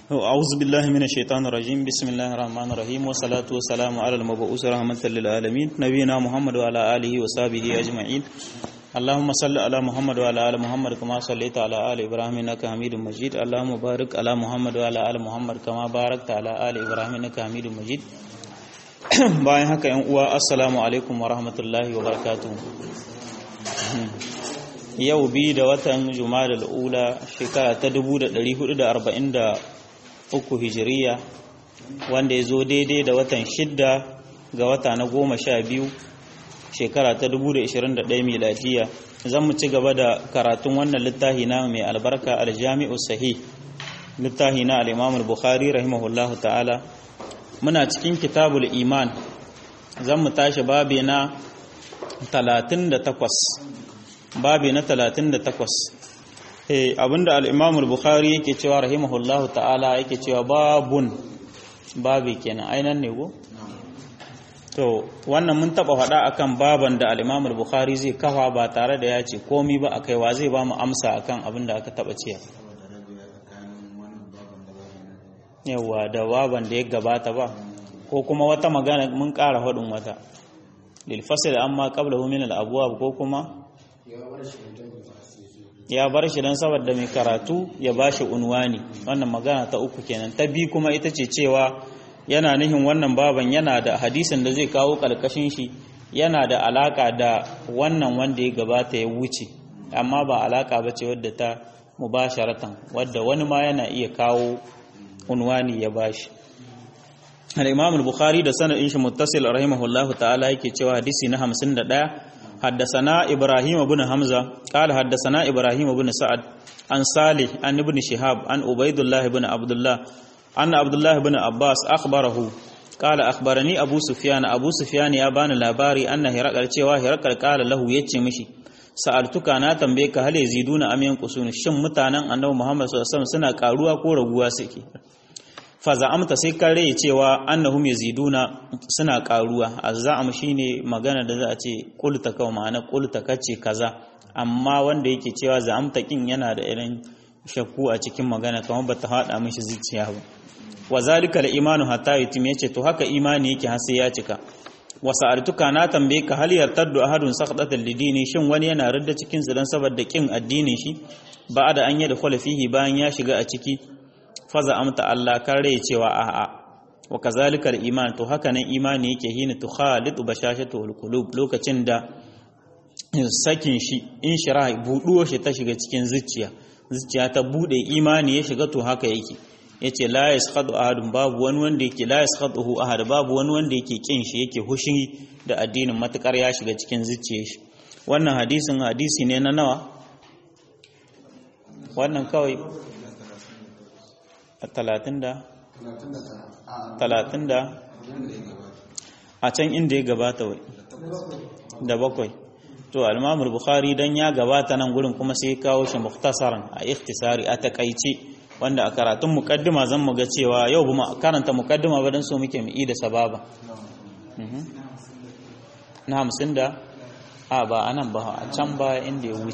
أعوذ بالله من الشيطان الرجيم بسم الله الرحمن الرحيم والصلاة والسلام على المبعوث رحمة للعالمين نبينا محمد وعلى آله وصحبه أجمعين اللهم صل على محمد وعلى آل محمد كما صليت على آل إبراهيم إنك حميد مجيد اللهم بارك على محمد وعلى آل محمد كما باركت على آل إبراهيم إنك حميد مجيد bayan haka yan uwa assalamu alaikum wa rahmatullahi wa barakatuh yau bi da watan Jumadal Ula shekara ta 1443 hijiriya wanda ya zo daidai da watan 6 ga wata na 12 shekara ta 2021 miladiya zan mu ci gaba da karatun wannan littafi na mai albarka aljami'u sahih littafi na al-Imam al-Bukhari rahimahullahu ta'ala muna cikin kitabul iman zan mu tashi babi na 38 abinda al-Imam al-Bukhari yake cewa rahimahullahu ta'ala yake cewa babi kenan ainan ne go to wannan mun taba faɗa akan baban da al-Imam al-Bukhari zai kafa ba tare da ya ce komai ba akai wa zai ba mu amsa akan abinda aka taba cewa yawa da baban da ya gabata ba ko kuma wata magana mun ƙara faɗin wata lil fasl amma qablahu min al-abwab ko kuma ya bar shi dan saboda mai karatu ya bashi unwani wannan magana ta uku kenan ta bi kuma ita ce cewa yana nihin wannan baban yana da hadisin da zai kawo kalkashin shi yana da alaka da wannan wanda ya gabata ya wuce amma ba alaka bace wadda ta mubasharatan wadda wani ma yana iya kawo unwani ya bashi al-Imam al-Bukhari da sanadin shi muttasil rahimahullahu ta'ala yake cewa hadisi na 51 حدثنا إبراهيم بن حمزة قال حدثنا إبراهيم بن سعد عن صالح عن ابن شهاب عن عبيد الله بن عبد الله أن عبد الله بن عباس أخبره قال أخبرني أبو سفيان يا بان لاباري أن هرقل cewa هرقل قال له yace mishi sa'altuka na tambaye ka hal yaziduna am yanqusun shin mutanen annabi Muhammad sallallahu alaihi wasallam suna karuwa ko raguwa suke fa za'amta sai kare cewa annahum yaziduna suna karuwa azzam shine magana da za a ce qulta ka ma'ana qulta kace kaza amma wanda yake cewa za'amta kin yana da irin shakku a cikin magana kamar bata hada mishi zuciya ba wazalika al-imanu hatta yutim yace to haka imani yake har sai ya cika wasa'altuka na tambaye ka hal yartaddu ahadun saqdatan lidini shin wani yana radda cikin su dan saboda kin addinin shi ba da an yi da fihi bayan ya shiga a ciki faza amta Allah kan rai cewa a'a wa kazalika al-iman to haka nan imani yake hina tukhalitu bashashatul qulub lokacin da sakin shi in shira buduwa shi ta shiga cikin zuciya ta bude imani ya shiga to haka yake yace la yaskhadu ahadun babu wani wanda yake la yaskhaduhu ahad babu wani wanda yake kin shi yake hushi da addinin matukar ya shiga cikin zuciyar shi wannan hadisi ne na nawa wannan kawai 30 a can inda ya gabata wai da 7 to al-Imam al-Bukhari dan ya gabata nan gurin kuma sai ya kawo shi mukhtasaran a ikhtisari a takaice wanda a karatun muqaddima zan mu ga cewa yau ba karanta muqaddima ba dan so muke mu yi da sababa na 50 da ba anan ba a can ba inda ya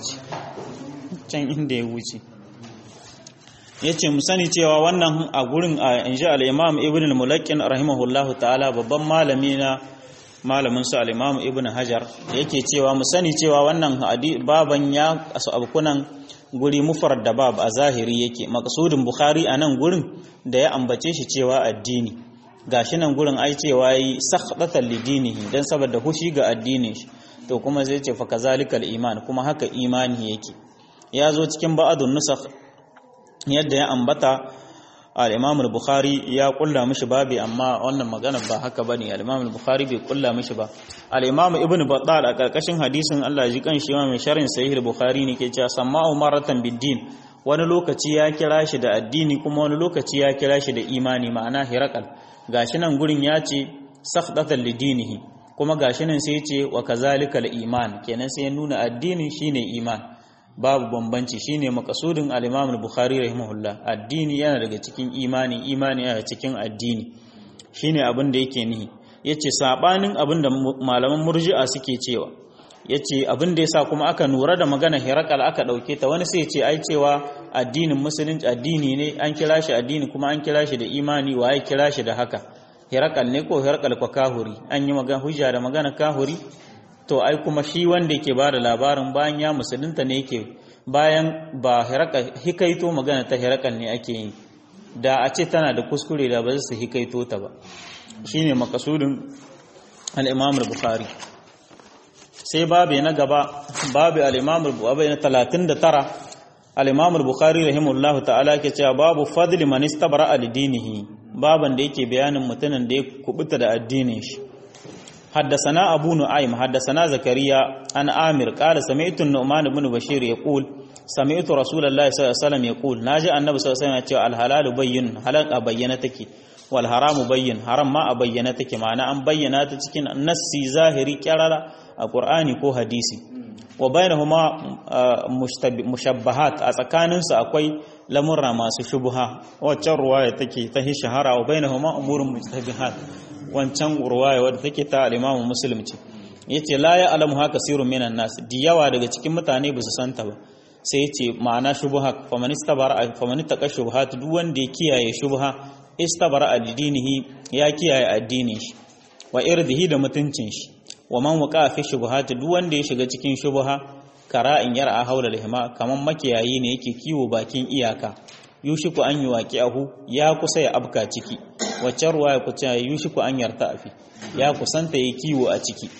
wuce yace mu sani cewa wannan a gurin inji al-Imam Ibn al-Mulaqqin rahimahullahu ta'ala babban malami na malamin su al-Imam Ibn Hajar yake cewa mu sani cewa wannan baban ya abukunan guri mufrad da bab a zahiri yake maqsudin Bukhari a nan gurin da ya ambace shi cewa addini gashi nan gurin ai cewa yi sakhdatan lidinihi dan saboda hushi ga addinin shi to kuma zai ce fa kazalikal iman kuma haka imani yake ya zo cikin ba'adun nusakh yadda ya ambata al-Imam al-Bukhari ya kulla mishi babi amma wannan magana ba haka bane al-Imam al-Bukhari bai kulla mishi ba al-Imam Ibn Battal a karkashin hadisin Allah ya ji kanshi mai sharhin Sahih al-Bukhari ne ke cewa sama'u maratan bid-din wani lokaci ya kira shi da addini kuma wani lokaci ya kira shi da imani ma'ana hiraqal gashi nan gurin ya ce sakhdatan lidinihi kuma gashi nan sai ya ce wa kazalikal iman kenan sai ya nuna addini shine iman babu bambanci shine makasudin al-Imam al-Bukhari rahimahullah addini yana daga cikin imani yana cikin addini shine abin da yake nihi yace sabanin abin da malaman murji'a suke cewa yace abin da yasa kuma aka nura da magana Herakal aka dauke ta wani sai yace ai cewa addinin musulunci addini ne an kira shi addini kuma an kira shi da imani waye kira shi da haka Herakal ne ko Herakal ko kahuri an yi magana hujja da magana kahuri to ai kuma shi wanda yake ba da labarin bayan ya musulunta ne yake bayan ba Herakal hikaito magana ta Herakal ne ake yi da a ce tana da kuskure da ba su hikaito ta ba shine makasudin al-Imam al-Bukhari sai babu na gaba babu al-Imam al-Bukhari 39 al-Imam al-Bukhari rahimahullahu ta'ala ke cewa babu fadli man istabara al-dinihi baban da yake bayanin mutumin da ya kubuta da addinin shi حدثنا أبو نعيم حدثنا زكريا عن عامر قال سمعت النعمان بن بشير يقول سمعت رسول الله صلى الله عليه وسلم يقول ناجى النبي صلى الله عليه وسلم الحلال بين حلال أبينتك والحرام بين حرام ما أبينتك معنى أن بينات cikin nassi zahiri kyarara a Qur'ani ko hadisi wa bainahuma mushabbahat a tsakaninsu akwai lamurra masu shubha wacce ruwaya take ta shahara wa bainahuma umurun mustabihat wancan ruwaya wadda take ta al-Imam Muslim ce yace la ya alamu haka sirrun minan nas diyawa daga cikin mutane ba su santa ba sai yace ma'ana shubha faman istabara faman taqa shubhat duk wanda ya kiyaye shubha istabara ad-dinihi ya kiyaye addinin shi wa irdihi da mutuncin shi wa man waqa fi shubhat duk wanda ya shiga cikin shubha kara'in yar'a haula al-hima kaman makiyayi ne yake kiwo bakin iyaka yushiku an yuwaqi'ahu ya kusa ya abka ciki wacce ruwaya ku ce yushiku an yarta afi ya kusanta yi kiwo a ciki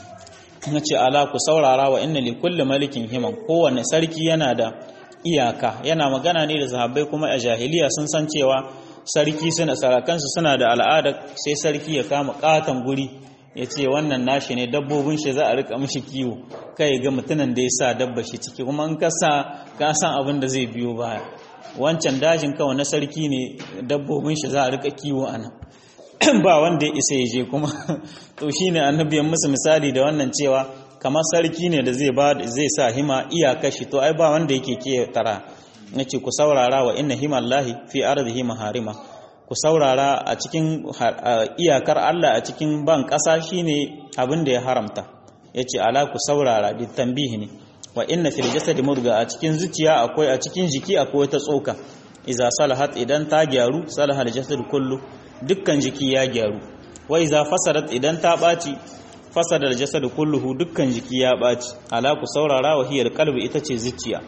nace ala ku saurara wa inna li kulli malikin himan kowanne sarki yana da iyaka yana magana ne da sahabbai kuma a jahiliya sun san cewa sarki suna sarakansu suna da al'ada sai sarki ya kama katan guri ya ce wannan nashi ne dabbobin shi za a rika mishi kiwo kai ga mutumin da ya sa dabba shi ciki kuma in ka san abin da zai biyo baya wancan dajin kawai na sarki ne dabbobin shi za a rika kiwo ana ba wanda ya isa ya je kuma to shine annabiyan musu misali da wannan cewa kamar sarki ne da zai sa hima iyaka shi to ai ba wanda yake ke tara nace ku saurara wa inna himallahi fi ardihi maharima ku saurara a cikin iyakar Allah a cikin ban ƙasa shine abin da ya haramta yace ala ku saurara bi tambihi ne wa inna fil jasadi mudga a cikin zuciya akwai a cikin jiki akwai ta tsoka iza salahat idan ta gyaru salahal jasad kullu dukkan jiki ya gyaru wa iza fasadat idan ta baci fasadal jasad kulluhu dukkan jiki ya baci ala ku saurara wa hiyar qalbi ita ce zuciya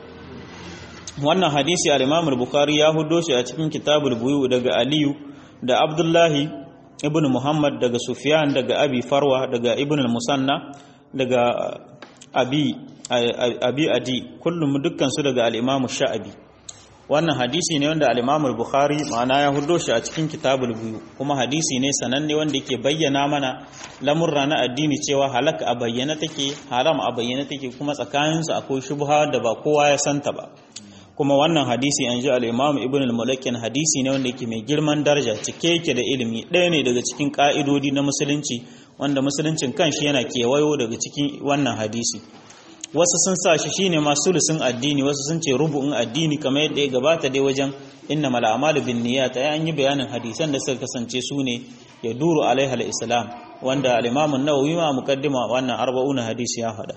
wannan hadisi al-Imam al-Bukhari ya hudo shi a cikin kitabul buyu daga Aliyu da Abdullahi ibn Muhammad daga Sufyan daga Abi Farwa daga Ibn al-Musanna daga Abi Adi kullum dukkan su daga al-Imam Sha'abi wannan hadisi ne wanda al-Imam al-Bukhari ma'ana ya hudo shi a cikin kitabul buyu kuma hadisi ne sananne wanda yake bayyana mana lamurra na addini cewa halaka a bayyana take haram a bayyana take kuma tsakaninsu akwai shubha da ba kowa ya santa ba kuma wannan hadisi an ji al-Imam Ibn al-Mulakkin hadisi ne wanda yake mai girman daraja cike yake da ilimi ɗaya ne daga cikin ka'idodi na musulunci wanda musuluncin kanshi yana kewayo daga cikin wannan hadisi wasu sun sa shi shine ma sulusun addini wasu sun ce rubu'un addini kamar yadda ya gabata dai wajen innamal a'malu binniyat an yi bayanin hadisan da suka kasance su ne ya duru alaiha al-islam wanda al-Imam an-Nawawi ma muqaddima wannan 40 hadisi ya faɗa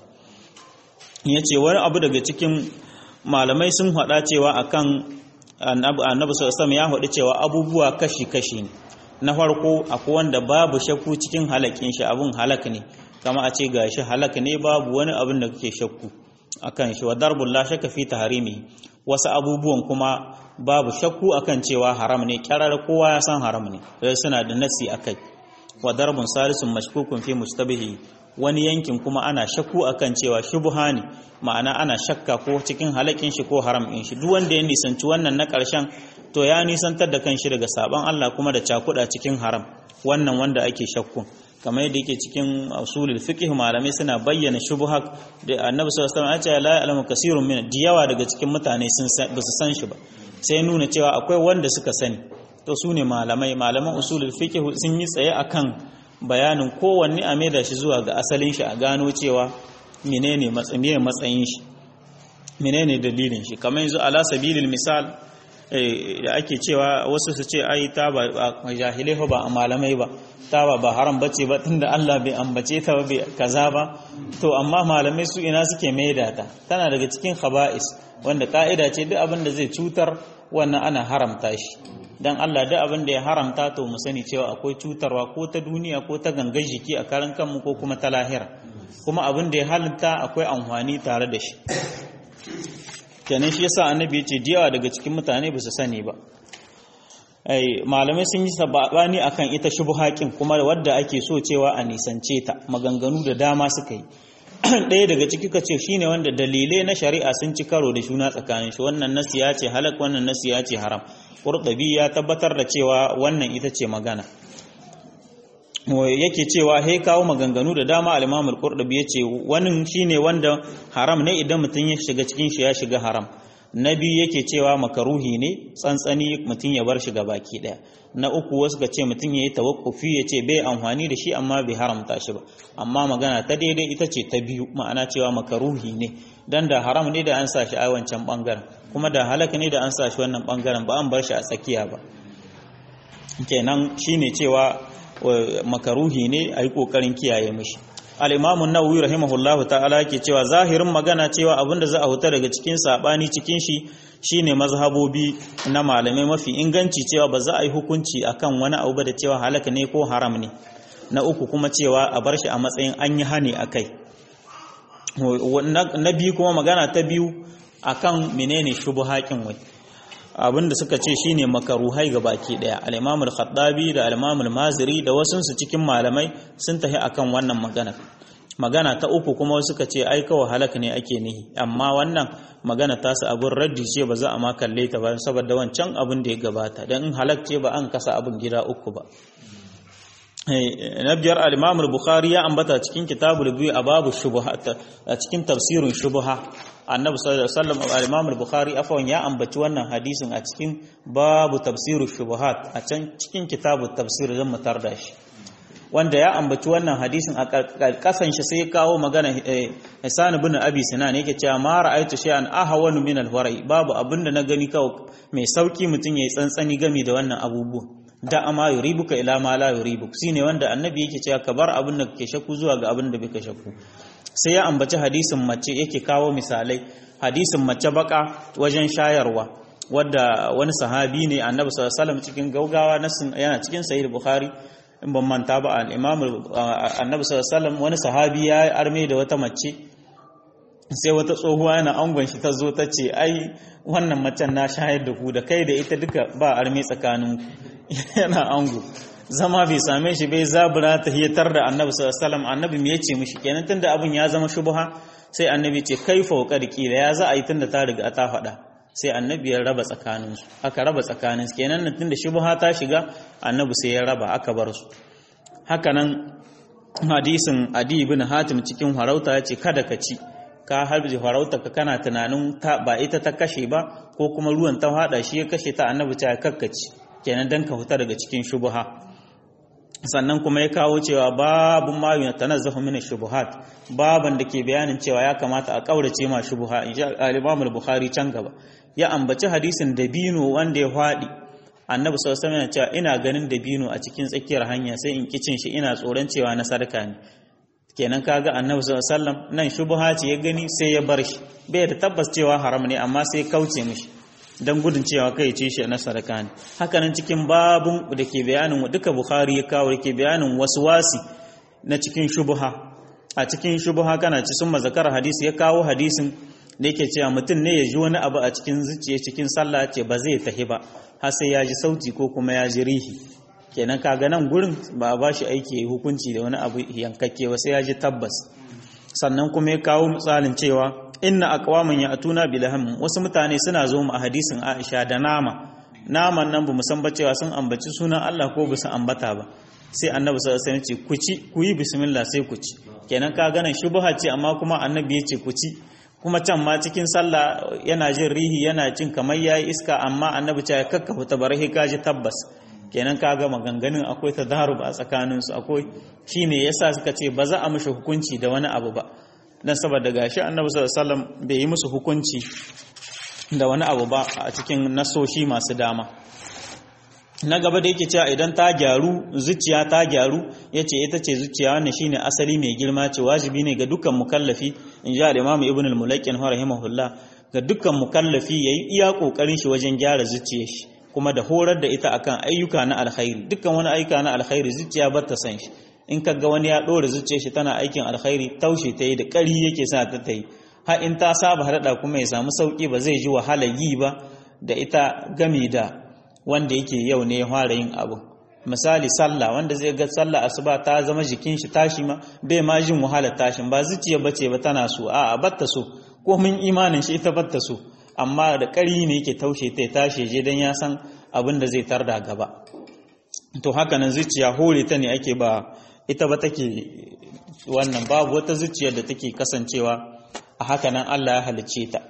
yace wani abu daga cikin malamai sun faɗa cewa akan annabi sallallahu ya faɗi cewa abubuwa kashi-kashi ne na farko akwai wanda babu shakku cikin halakin shi abun halak ne kama a ce gashi halak ne babu wani abin da kake shakku akan shi wa darbul la shakka fi tahrimi wasu abubuwan kuma babu shakku akan cewa haram ne kyarar kowa ya san haram ne sai suna da nasi akai wa darbun salisun mashkukun fi mustabihi wani yankin kuma ana shakku akan cewa shubha ne ma'ana ana shakka ko cikin halakin shi ko haram din shi duk wanda ya nisanci wannan na ƙarshen to ya nisantar da kanshi daga saban Allah kuma da cakuda cikin haram wannan wanda ake shakku kamar yadda yake cikin usulul fiqh malamai suna bayyana shubha da Annabi sallallahu alaihi wasallam ya ce la ya'lamu kaseerun min diyawa daga cikin mutane ba su san shi ba sai nuna cewa akwai wanda suka sani to su ne malaman usulul fiqh sun yi tsaye akan bayanin kowanne a maida shi zuwa ga asalin shi a gano cewa menene matsayin shi menene dalilin shi kamar yanzu ala sabilil misal da ake cewa wasu su ce ai taba jahilai ba a malamai ba, taba ba haram bace ba tunda Allah bai ambace ta ba bai kaza ba, to amma malamai su ina suke maida ta, tana daga cikin khaba'is wanda ka'ida ce duk abin da zai cutar wannan ana haramta shi, dan Allah duk abin da ya haramta to mu sani cewa akwai cutarwa ko ta duniya ko ta gangan jiki a karan kanmu ko kuma ta lahira, kuma abin da ya halitta akwai amfani tare da shi. Kenan shi yasa annabi ya ce diyawa daga cikin mutane ba su sani ba. Malamai sun yi sabani akan ita shubuhakin kuma wadda ake so cewa a nisance ta, maganganu da dama suka yi. Ɗaya daga ciki ka ce shine wanda dalilai na shari'a sun ci karo da juna tsakanin shi, wannan nasi ya ce halak, wannan nasi ya ce haram. Qurtubi ya tabbatar da cewa wannan ita ce magana. Yake cewa he kawo maganganu da dama al-Imam al-Qurtubi yace wannan shine wanda haram ne idan mutum ya shiga cikin shi ya shiga haram. Nabi yake cewa makaruhi ne tsantsani mutum ya bar shi baki daya. Na uku wasu ka ce mutum yayi tawakkufi yace bai amfani da shi amma bai haramta shi ba. Amma magana ta daidai ita ce ta biyu, ma'ana cewa makaruhi ne, dan da haram ne da an sa shi a wancan bangaren, kuma da halaka ne da an sa shi wannan bangaren ba an bar shi a tsakiya ba. Kenan shine cewa makaruhi ne a yi ƙoƙarin kiyaye mishi. Al-Imam Nawawi rahimahullahu ta'ala ke cewa zahirin magana cewa abinda za a huta daga cikin sabani cikin shi shine mazhabobi na malamai mafi inganci, cewa ba za a yi hukunci akan wani abu ba da cewa halaka ne ko haram ne. Na uku kuma cewa a bar shi a matsayin an yi hani akai. Na biyu kuma magana ta biyu akan menene shubuhakin wai, abinda suka ce shine makaruhai ga baki daya. Al-Imam al-Khattabi da al-Imam al-Maziri da wasun su cikin malamai sun tafi akan wannan magana ta uku kuma suka ce ai kawai halaka ne ake nihi, amma wannan magana ta su abun raddi ce, ba za a ma kalle ta ba saboda wancan abin da ya gabata, dan in halak ce ba an kasa abin gida uku ba. Na biyar al-Imam al-Bukhari ya ambata cikin kitabul biyu a babu shubuhat, a cikin tafsirin shubuha, annabi sallallahu alaihi wasallam al-Imam al-Bukhari afwan ya ambaci wannan hadisin a cikin babu tafsirus shubuhat, a can cikin kitabut tafsir zan mutar da shi, wanda ya ambaci wannan hadisin a kasan shi sai ya kawo magana Hasan ibn Abi Sinan yake cewa ma ra'aytu shay'an ahwanu min al-wara'i, babu abinda na gani kawai mai sauki mutun yayi tsantsani game da wannan abubuwa, da ama yuribuka ila ma la yuribuk, shine wanda annabi yake cewa ka bar abin da kake shakku zuwa ga abin da baka shakku. Sai ya ambaci hadisin mace, yake kawo misalai, hadisin mace baka wajen shayarwa, wadda wani sahabi ne annabi sallallahu alaihi wasallam cikin gaugawa nasin yana cikin sahih bukhari in ban manta ba, al-imam annabi sallallahu alaihi wasallam wani sahabi ya arme da wata mace, sai wata tsohuwa yana angon shi ta zo ta ce ai wannan macen na shayar da ku da kai da ita duka ba arme tsakanin yana ango, zama bai same shi bai zabura ta hiyatar da annabi sallallahu alaihi wasallam. Annabi me yace mishi kenan tunda abin ya zama shubha, sai annabi ce kaifa waqarqi da ya za a yi tunda ta riga ta faɗa, sai annabi ya raba tsakanin su, aka raba tsakanin su, kenan tunda shubha ta shiga annabi sai ya raba aka bar su. Haka nan hadisin Adi ibn Hatim cikin farauta yace kada ka ci, ka harbi farauta ka kana tunanin ta ba ita ta kashe ba ko kuma ruwan ta hada shi ya kashe ta, annabi ta kakkaci, kenan dan ka huta daga cikin shubha. Sannan kuma ya kawo cewa babu ma yutanazzahu min ash-shubuhat, baban da ke bayanin cewa ya kamata a kaurace ma shubha. Al-Imam al-Bukhari can gaba ya ambaci hadisin dabino wanda ya fadi, annabi sallallahu alaihi wasallam ya ce ina ganin dabino a cikin tsakiyar hanya sai in kicin shi ina tsoron cewa na sadaka ne. Kenan kaga annabi sallallahu alaihi wasallam nan shubha ce ya gani sai ya bar shi, bai da tabbas cewa haram ne amma sai kauce mishi dan gudun cewa kai ce shi na sadaka ne. Haka nan cikin babun da ke bayanin duka Bukhari ya kawo yake bayanin waswasi na cikin shubha. A cikin shubha kana ci sun mazakar hadisi, ya kawo hadisin da yake cewa mutum ne ya ji wani abu a cikin zuciya cikin sallah ce ba zai tahi ba har sai ya ji sauti ko kuma ya ji rihi. Kenan kaga nan gurin ba ba shi aiki ya hukunci da wani abu yankakke ba sai ya ji tabbas. Sannan kuma ya kawo misalin cewa inna aqwaman ya'tuna bilham, wasu mutane suna zo mu a hadisin Aisha da naman nan bamu san ba cewa sun ambaci sunan Allah ko bisa ambata ba, sai annabi sallallahu alaihi wasallam ce ku ci, ku yi bismillah sai ku ci. Kenan ka ganin shubha ce amma kuma annabi ya ce ku ci, kuma can ma cikin sallah yana jin rihi yana cin kamar yayi iska amma annabi ce kakkafa tabarahi kaji tabbas. Kenan ka ga maganganun akwai tadarub a tsakanin su, akwai shine yasa suka ce ba za a mishi hukunci da wani abu ba, dan saboda gashi annabi sallallahu alaihi wasallam bai yi musu hukunci da wani abu ba a cikin nasoshi masu dama. Na gaba da yake cewa idan ta gyaru zuciya ta gyaru yace ita ce zuciya wannan shine asali mai girma ce wajibi ne ga dukkan mukallafi in ji al-Imam Ibn al-Mulaqin rahimahullah ga dukkan mukallafi yayi iya kokarin shi wajen gyara zuciyar shi kuma da horar da ita akan ayyuka na alkhairi dukkan wani ayyuka na alkhairi zuciya ba ta san shi in kaga wani ya dora zuciyar shi tana aikin alkhairi taushe ta yi da ƙari yake sa ta yi har in ta saba hada kuma ya samu sauki ba zai ji wahala yi ba da ita game da wanda yake yau ne ya fara yin abu. Misali sallah wanda zai ga sallah asuba ta zama jikin shi tashi ma bai ma jin wahalar tashin ba zuciya bace ba tana so a'a batta so ko mun imanin shi ita batta so amma da ƙari ne yake taushe ta tashi je dan ya san abin da zai tarda gaba. To haka nan zuciya hore ta ne ake ba ita ba take wannan babu wata zuciyar da take kasancewa a haka nan Allah ya halicce ta.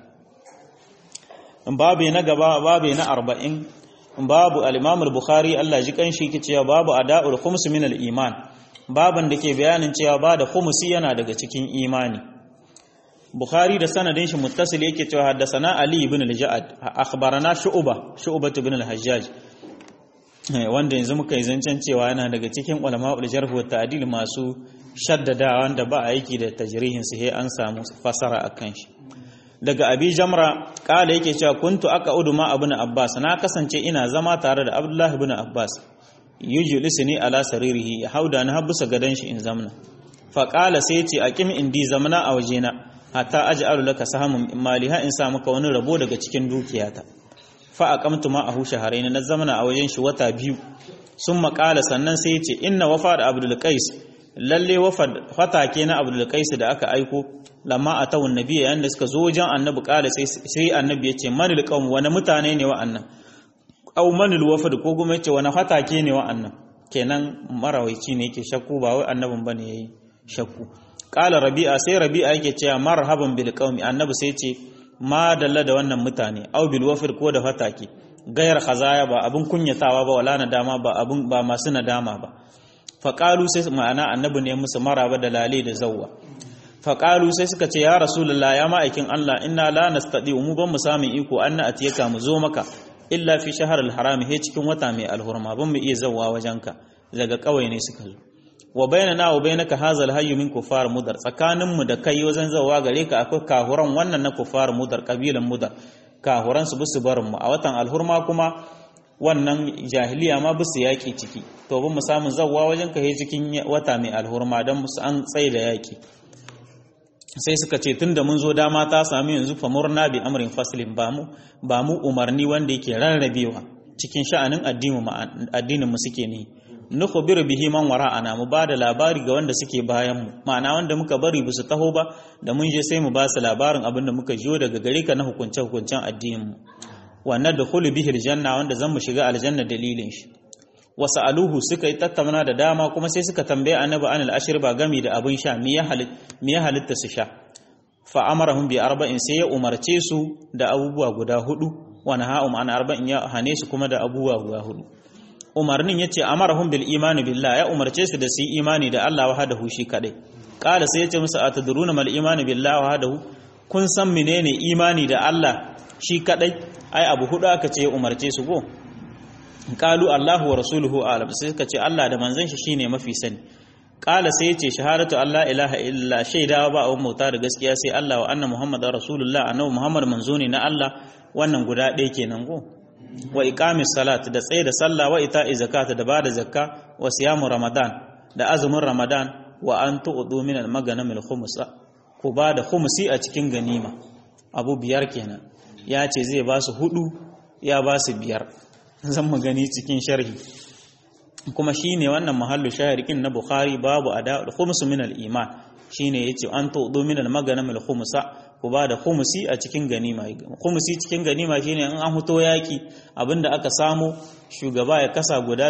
Babu na gaba babu na 40 babu al-Imam al-Bukhari Allah ji kanshi yake cewa babu ada'ul khums min al-iman baban da ke bayanin cewa ba da khumsi yana daga cikin imani. Bukhari da sanadin shi muttasil yake cewa haddathana Ali ibn al-Ja'ad akhbarana Shu'bah ibn al-Hajjaj wanda yanzu muka yi zancen cewa yana daga cikin ulama'ul jarh wa ta'dil masu shaddada wanda ba a yake da tajrihin su he an samu fasara akan shi. Daga Abi Jamra kala yake cewa kuntu aqa'udu ma ibn Abbas na kasance ina zama tare da Abdullah ibn Abbas yujlisuni ala saririhi ya hauda na habusa gadan shi in zamna fa qala sai yace aqim indi zamna a wajena hatta aj'alu laka sahamun maliha in sa maka wani rabo daga cikin dukiyata fa aqamtu ma ahu shahrayn na zamna a wajen shi wata biyu sun qala sannan sai yace inna wafad Abdul Qais lalle wafad fatake na Abdul Qais da aka aiko lamma atawun nabiyyi yayin da suka zo wajen annabi kala sai annabi yace manil qaum wani mutane ne wa'annan aw manil wafad ko kuma yace wani fatake ne wa'annan kenan marawaici ne yake shakku ba wai annabin bane yayi shakku. Kala Rabi'a sai Rabi'a yake cewa marhaban bil qaumi annabi sai yace ma dalla da wannan mutane aw bil wafad ko da fatake gayar khazaya ba abun kunyatawa ba wala nadama ba masu nadama ba. Faƙalu sai ma'ana annabi ne musu maraba da lale da zawwa. Faƙalu sai suka ce ya rasulullah ya ma'aikin Allah inna la nastati mu ban mu samun iko anna atiyaka mu zo maka illa fi shahr al-haram he cikin wata mai alhurma ban mu iya zawwa wajenka daga kawai ne suka zo. Wa bainana wa bainaka hazal hayyu min kufar mudar tsakanin mu da kai wajen zawwa gare ka akwai kahuran wannan na kufar mudar kabilan mudar kahuran su bisu barin mu a watan alhurma kuma wannan jahiliya ma bisu yaƙi ciki to bin mu samu zawwa wajen ka cikin wata mai alhurma don musu an tsaye da yaƙi. Sai suka ce tunda mun zo dama ta sami yanzu famurna bi amrin faslin ba mu umarni wanda yake rarrabewa cikin sha'anin addinin mu suke ne nukhbiru bihi man wara'ana mu ba da labari ga wanda suke bayan mu ma'ana wanda muka bari bisu taho ba da mun je sai mu ba su labarin abin da muka jiyo daga gare ka na hukuncen addinin mu wannan da khulu bihi aljanna wanda zan mu shiga aljanna dalilin shi. Wasu aluhu suka yi tattauna da dama kuma sai suka tambaye annabi anil ashirba gami da abin sha me ya halitta su sha fa amarahum bi arba'in sai ya umarce su da abubuwa guda hudu wa nahahum an arba'in ya hane su kuma da abubuwa guda hudu. Umarnin yace amarahum bil imani billah ya umarce su da su yi imani da Allah wahdahu shi kadai. Qala sai yace musu atadruna mal imani billah wahdahu kun san menene imani da Allah shi kadai ai abu hudu aka ce ya umarce su go. Qalu Allahu wa rasuluhu a'lam sai suka ce Allah da manzon shi shine mafi sani. Qala sai yace shahadatu Allah ilaha illa shaidawa ba abun bauta da gaskiya sai Allah wa anna muhammadar rasulullah annabi muhammad manzo ne na Allah wannan guda ɗaya kenan go. Wa iqamis salat da tsaye da sallah wa ita'i zakat da bada zakka wa siyamu ramadan da azumin ramadan wa an tu'du min al-maghanam al-khums ku bada khumsi a cikin ganima abu biyar kenan ya ce zai ba su hudu ya ba su biyar zan mu gani cikin sharhi kuma shine wannan mahallu shahirikin na Bukhari babu ada'ul khums min al-iman shine yace an tu'du min al-maghanam al-khumsa ku ba da khumsi a cikin ganima. Khumsi cikin ganima shine in an huto yaki abinda aka samu shugaba ya kasa guda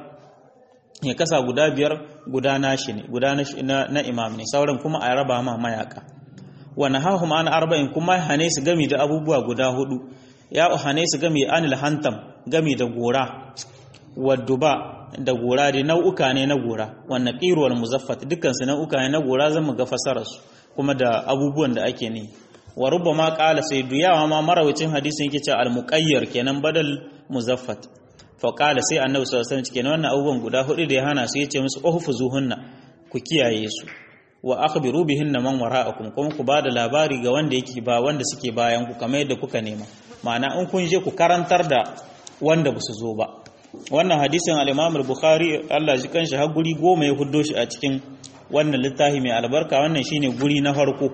biyar guda nashi ne guda na imam ne sauran kuma a raba ma mayaka. Wa nahahum an arba'in kuma hane su gami da abubuwa guda hudu ya hane su gami anil hantam gami da gora wadduba da gora da nau'uka ne na gora wannan qirwal muzaffat dukkan su nau'uka ne na gora zan mu ga fasarar su kuma da abubuwan da ake ne wa rubbama qala sai duyawa ma marawicin hadisin yake cewa al-muqayyar kenan badal muzaffat fa qala sai annabi sallallahu alaihi wasallam kenan wannan abubuwan guda hudu da ya hana su yace musu uhfuzuhunna ku kiyaye su wa akhbiru bihinna man wara'akum kuma ku bada labari ga wanda yake ba wanda suke bayan ku kamar yadda kuka nema ma'ana in kun je ku karantar da wanda ba su zo ba wannan hadisin al-Imam al-Bukhari Allah ji kanshi har guri 10 ya huddo shi a cikin wannan littafi mai albarka wannan shine guri na farko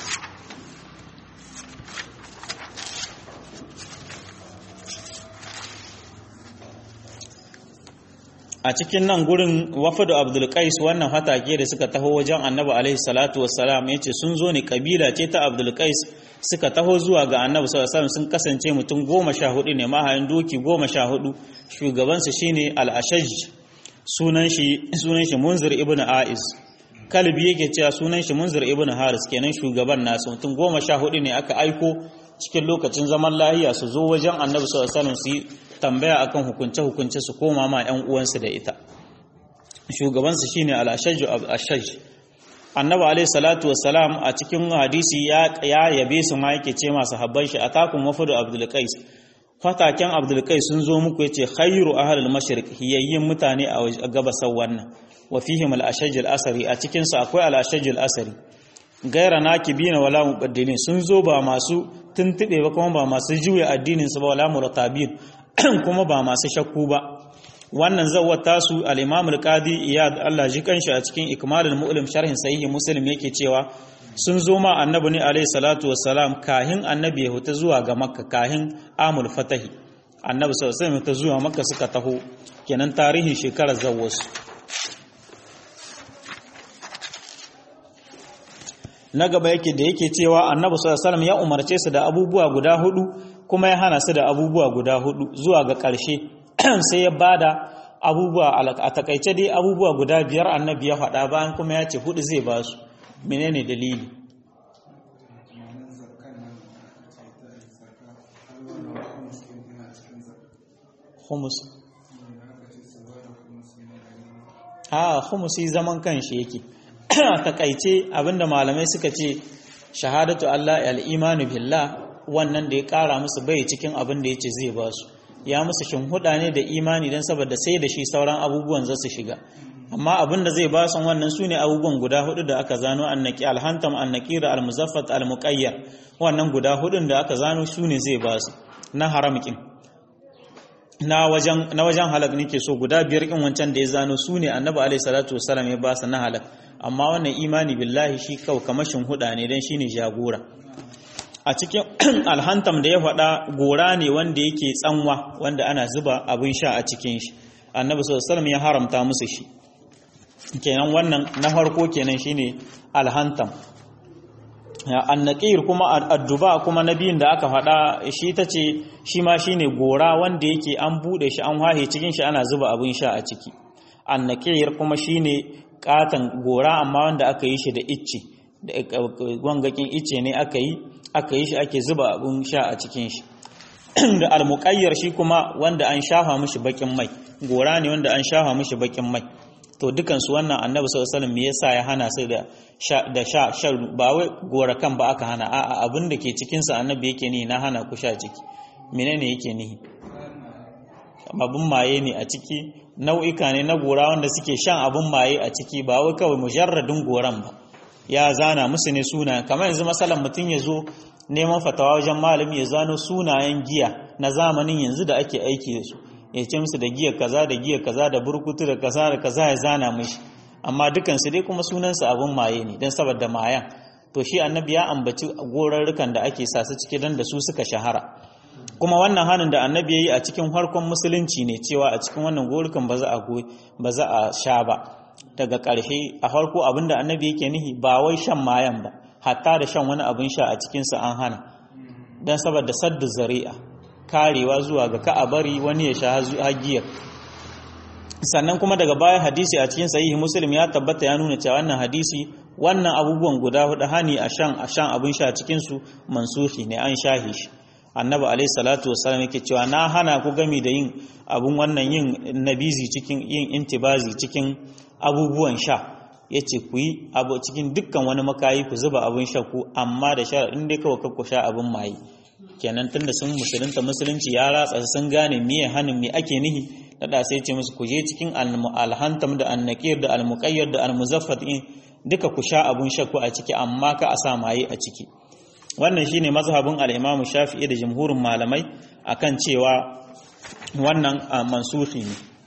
a cikin nan gurin wafadu Abdul Qais wannan hatake da suka taho wajen Annabi alaihi salatu wassalam yace sun zo ne kabila ce ta Abdul Qais suka taho zuwa ga Annabi sallallahu alaihi wasallam sun kasance mutum 14 ne mahayin doki 14 shugaban su shine Al-Ashaj sunan shi Munzir ibn Aiz kalbi yake cewa sunan shi Munzir ibn Haris kenan shugaban nasu mutum 14 ne aka aiko cikin lokacin zaman lahiya su zo wajen Annabi sallallahu alaihi wasallam su tambaya akan hukunce su koma ma ƴan uwansu da ita shugabansu shine al-ashaj annabi alayhi salatu wassalam a cikin hadisi ya yabe su ma yake ce masu habban shi atakum wafdu Abdul Qais fataken Abdul Qais sun zo muku yace khairu ahlul mashriq hiyayyin mutane a gabasar wannan wa fihim al-ashaj al-asri a cikin su akwai al-ashaj al-asri gaira nakibina wala mubaddilin sun zo ba masu tuntube ba kuma ba masu juya addinin su ba wala muratabin kuma ba masu shakku ba wannan zawwata su al-Imam al-Qadi Iyad Allah ji kanshi a cikin Ikmalul Mu'lim sharhin Sahih Muslim yake cewa sun zo ma annabi ne alayhi salatu wassalam kahin annabi ya huta zuwa ga Makka kahin amul fatahi annabi sallallahu alaihi wasallam ta zuwa Makka suka taho kenan tarihin shekarar zawwasu na gaba yake da yake cewa annabi sallallahu alaihi wasallam ya umarce su da abubuwa guda hudu kuma ya hana su da abubuwa guda hudu zuwa ga ƙarshe sai ya bada abubuwa a takaice dai abubuwa guda 5 annabi ya faɗa bayan kuma ya ce hudu zai ba su menene dalili humusi zaman kanshi yake a takaice abinda malamai suka ce shahadatu Allah al-imanu billah wannan da ya kara musu bai cikin abin da yace zai ba su ya musu shinhuda ne da imani dan saboda sai da shi sauran abubuwan za su shiga amma abin da zai ba su wannan sune abubuwan guda hudu da aka zano annaki al-hantam annakira al-muzaffat al-muqayyar wannan guda hudun da aka zano sune zai ba su na haramkin na wajen halak nake so guda 5 kin wancan da ya zano sune annabi alaihi salatu wassalam ya ba su na halak amma wannan imani billahi shi kawai kamashin huda ne dan shine jagora a cikin alhantam da ya faɗa gora ne wanda yake tsanwa wanda ana zuba abin sha a cikin shi annabi sallallahu alaihi wasallam ya haramta musu shi kenan wannan na farko kenan shine alhantam annaqir kuma adduba kuma nabiyin da aka faɗa shi tace shi ma shine gora wanda yake an bude shi an wahe cikin shi ana zuba abin sha a ciki annaqir kuma shine katan gora amma wanda aka yi shi da icce da wangakin icce ne aka yi shi ake zuba abun sha a cikin shi da almuqayyar shi kuma wanda an shafa mishi bakin mai gora ne wanda an shafa mishi bakin mai to dukan su wannan annabi sallallahu alaihi wasallam me yasa ya hana su da sha ba wai gora kan ba aka hana a'a abin da ke cikin sa annabi yake ni na hana ku sha ciki menene yake nihi abun maye ne a ciki nau'ika ne na gora wanda suke shan abun maye a ciki ba wai kawai mujarradin goran ba ya zana musu ne suna kamar yanzu masalan mutum ya zo neman fatawa wajen malami ya zano sunayen giya na zamanin yanzu da ake aiki da su ya ce musu da giya kaza da giya kaza da burkutu da kaza da kaza ya zana mishi amma dukansu dai kuma sunansu abun maye ne don saboda mayan to shi annabi ya ambaci gorarrukan da ake sa su ciki don da su suka shahara kuma wannan hannun da annabi ya yi a cikin harkon musulunci ne cewa a cikin wannan gorukan ba za a sha ba daga ƙarshe a farko abinda annabi yake nihi ba wai shan mayan ba hatta da shan wani abin sha a cikinsa an hana don saboda saddu zari'a karewa zuwa ga ka'abari wani ya sha hagiyar sannan kuma daga baya hadisi a cikin sahihi muslim ya tabbata ya nuna cewa wannan hadisi wannan abubuwan guda hudu hani a shan abin sha cikin su mansuhi ne an shahi shi annabi alayhi salatu wassalam yake cewa na hana ku gami da yin abun wannan yin nabizi cikin yin intibazi cikin abubuwan sha yace ku yi abu cikin dukkan wani makayi ku zuba abun shakku amma da sharadin dai kawai ku sha abun maye kenan tunda sun musulunci ya ratsa sun gane miye hanin me ake nihi da sai ce musu ku je cikin alhantam da annaqir da almuqayyad da almuzaffat duka ku sha abun shakku a ciki amma ka a sa maye a ciki wannan shine mazhabin al-Imam Shafi'i da jumhurin malamai akan cewa wannan mansuhi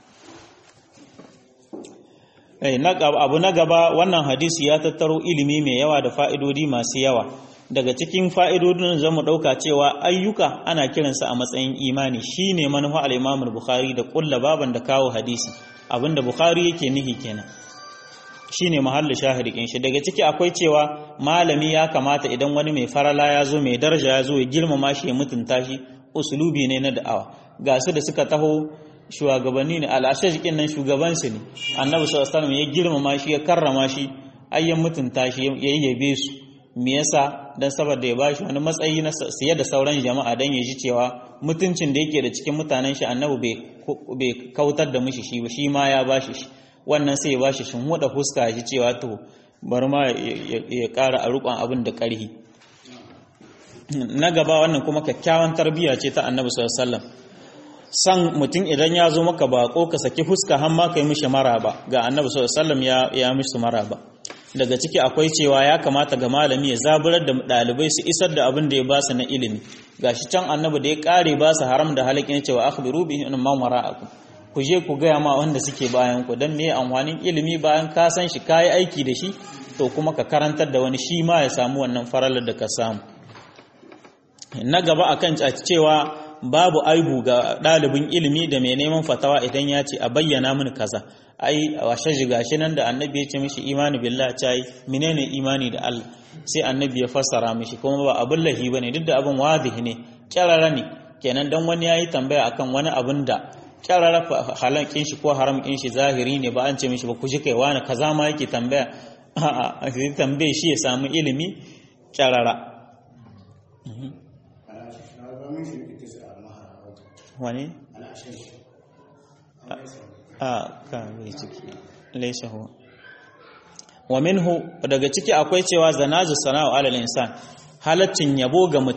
ne abu na gaba wannan hadisi ya tattaro ilimi mai yawa da fa'idodi masu yawa daga cikin fa'idodin zamu ɗauka cewa ayyuka ana kiransa a matsayin imani shine manufa al-Imam Bukhari da kulla baban da kawo hadisi abinda Bukhari yake nihi kenan shine mahallu shahidin shi daga ciki akwai cewa malami ya kamata idan wani mai farala ya zo mai daraja ya zo ya girmama shi ya mutunta shi usulubi ne na da'awa ga su da suka taho shugabanni ne al-ashajin nan shugabansu ne annabi sallallahu alaihi wasallam ya girmama shi ya karrama shi ayyan mutunta shi ya yabe su me yasa dan saboda ya bashi wani matsayi na siye da sauran jama'a dan ya ji cewa mutuncin da yake da cikin mutanen shi annabi bai kautar da mishi shi ba shi ma ya bashi shi wannan sai ya bashi shin huda fuska shi cewa to bar ma ya ƙara a rukun abin da ƙarhi na gaba wannan kuma kyakkyawan tarbiyya ce ta annabi sallallahu alaihi wasallam san mutum idan ya zo maka bako ka saki fuska har ma kai mishi maraba ga annabi sallallahu alaihi wasallam ya mishi maraba daga ciki akwai cewa ya kamata ga malami ya zaburar da dalibai su isar da abin da ya ba su na ilimi gashi can annabi da ya kare ba su haram da halakin cewa akhbiru bihi in man wara'akum ku je ku gaya ma wanda suke bayan ku dan me amfanin ilimi bayan ka san shi kai aiki da shi to kuma ka karantar da wani shi ma ya samu wannan faralar da ka samu na gaba akan cewa babu aibu ga ɗalibin ilimi da mai neman fatawa idan ya ce a bayyana mini kaza ai washe jiga shi nan da annabi ya ce mishi imani billah ta yi menene imani da Allah sai annabi ya fassara mishi kuma ba abin lahi bane duk da abin wadihi ne kyarara ne kenan dan wani yayi tambaya akan wani abin da kyarara halalkin shi ko haramkin shi zahiri ne ba an ce mishi ba ku ji kai wani kaza ma yake tambaya a sai tambaye shi ya samu ilimi kyarara wani kan ciki laysa huwa wa minhu daga ciki akwai cewa zanazu sana'u alal insan halaccin yabo ga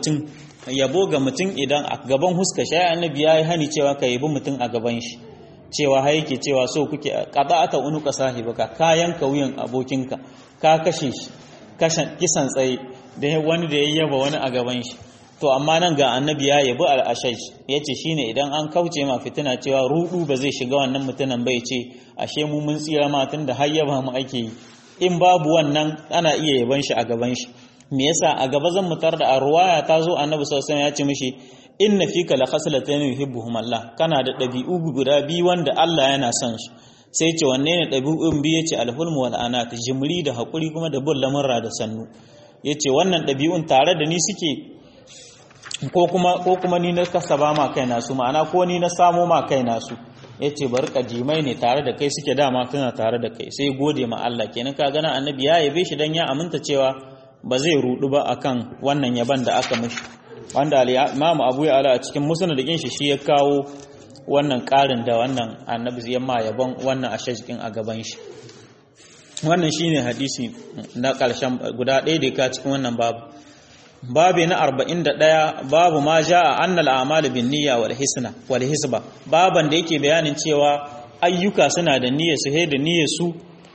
mutum idan a gaban huska shi annabi yayi hani cewa ka yabi mutum a gaban shi cewa har yake cewa so kuke qada'ata unuka sahibaka kayan wuyan abokinka ka kashe shi kisan tsaye da wani da yayyaba wani a gaban shi to amma nan ga annabi ya yabi al-ashaj yace shine idan an kauce ma fitina cewa rudu ba zai shiga wannan mutunan bai ce ashe mu mun tsira ma tunda har yaba mu ake yi in babu wannan ana iya yaban shi a gaban shi me yasa a gaba zan mutar da arwaya ta zo annabi sallallahu alaihi wasallam ya ce mishi inna fika la khaslatayn yuhibbuhum Allah kana da dabi'u guda biyu wanda Allah yana son su sai ce wanne ne dabi'un biyu yace al-hulmu wal anat jimri da hakuri kuma da bin lamurra da sannu yace wannan dabi'un tare da ni suke ko kuma ni na kasaba ma kaina su ma'ana ko ni na samo ma kaina su yace bari kadimai ne tare da kai suke dama tana tare da kai sai gode ma Allah kenan ka gana annabi ya yabe shi dan ya aminta cewa ba zai rudu ba akan wannan yaban da aka mishi wanda Imam Abu Ya'la a cikin musnad da shi ya kawo wannan karin da wannan annabi zai ma yaban wannan ashajin a gaban shi wannan shine hadisi na karshen guda ɗaya da ka cikin wannan babu na 41 babu ma jaa annal a'mal bin niyya wal hisba baban da yake bayanin cewa ayyuka suna da niyya su da niyya su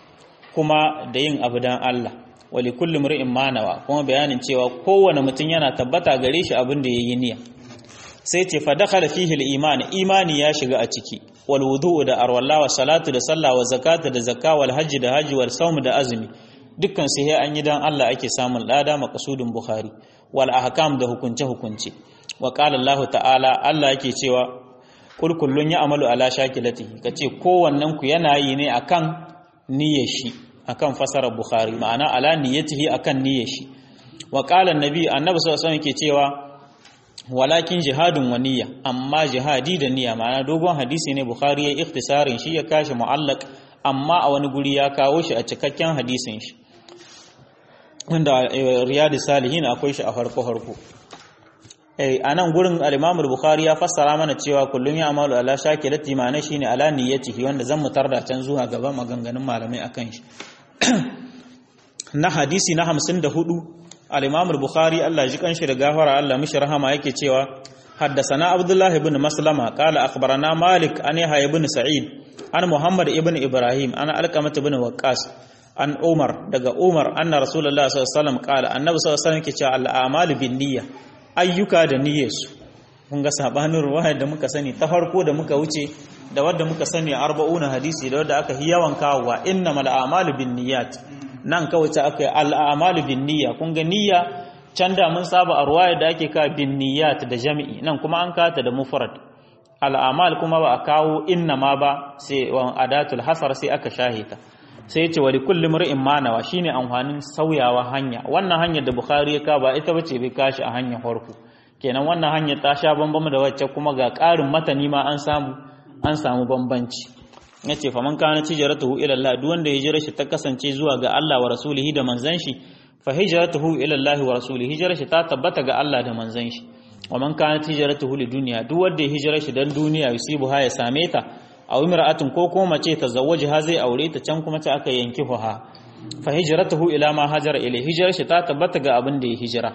kuma da yin abu dan Allah wali kulli mar'in manawa kuma bayanin cewa kowane mutum yana tabbata gare shi abin da yayi niyya sai ce fa dakhala fihi al-iman imani ya shiga a ciki wal wudu'u da arwalla wa salatu da sallah wa zakatu da zakka wal hajji da hajji wal sawm da azumi dukkan sai an yi dan Allah ake samun lada maqsudun bukhari wal ahkam da hukunce hukunce wa qala Allah ta'ala Allah yake cewa kul kullun ya'malu ala shakilatihi kace kowannen ku yana yi ne akan niyyar shi akan fasarar bukhari ma'ana ala niyyatihi akan niyyar shi wa qala annabi sallallahu alaihi wasallam yake cewa walakin jihadun wa niyya amma jihadi da niyya ma'ana dogon hadisi ne bukhari ya ikhtisarin shi ya kashi mu'allaq amma a wani guri ya kawo shi a cikakken hadisin shi wanda riyadus salihin akwai shi a farko anan gurin al-imam al-bukhari ya fassara mana cewa kullun ya amalu ala shakilati ma'ana shine ala niyyatihi wanda zan mutar da can zuwa gaba maganganun malamai akan shi na hadisi na 54 al-Imam al-Bukhari Allah ji kanshi da gafara Allah mishi rahama yake cewa haddathana Abdullah ibn Maslama qala akhbarana Malik an Yahya ibn Sa'id an Muhammad ibn Ibrahim an Alqamah ibn Waqqas an Umar daga Umar anna Rasulullah sallallahu alaihi wasallam qala annabi sallallahu alaihi wasallam yake cewa al-a'malu binniyya ayyuka da niyyarsu kun ga sabanin ruwaya da muka sani ta farko da muka wuce da wadda muka sani a 40 hadisi da wadda aka yi yawan kawowa innamal a'malu binniyat nan kawai ta aka yi al-a'malu binniyya kun ga niyya can da mun saba a ruwaya da ake ka binniyat da jami'i nan kuma an kata da mufrad al-a'mal kuma ba a kawo innama ba sai wa adatul hasar sai aka shahita sai ya ce wa likulli mar'in manawa shine amfanin sauyawa hanya wannan hanyar da Bukhari ya ka ba ita bace bai kashi a hanyar farko kenan wannan hanyar ta sha bambam da wacce kuma ga ƙarin matani ma an samu bambanci yace fa man kana hijratuhu ila Allah duk wanda hijrar shi ta kasance zuwa ga Allah wa rasulihi da manzon shi fa hijratuhu ila Allah wa rasulihi hijrar shi ta tabbata ga Allah da manzon shi wa man kana hijratuhu li dunya duk wanda hijrar shi dan duniya yusibu ha ya same ta aw imra'atun ko kuma mace ta zawaji ha zai aure ta can kuma ta aka yanki ha fa hijratuhu ila ma hajara ila hijrar shi ta tabbata ga abin da ya hijira